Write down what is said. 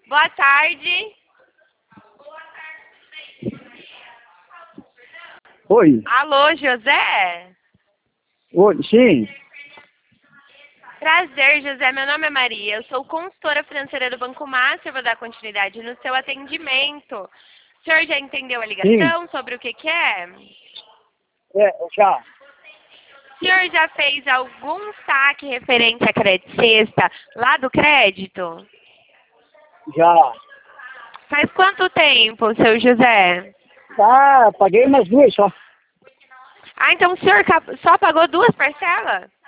Boa tarde. Oi, Alô, José? oi, sim, Prazer, José. Meu nome é Maria. Eu sou consultora financeira do Banco Master. Vou dar continuidade no seu atendimento. O senhor já entendeu a sim, ligação sobre o que é? já, O senhor já fez algum saque referente à crédito sexta lá do crédito? já. Faz quanto tempo, seu José? Paguei umas duas só. Ah, então o senhor só pagou 2 parcelas?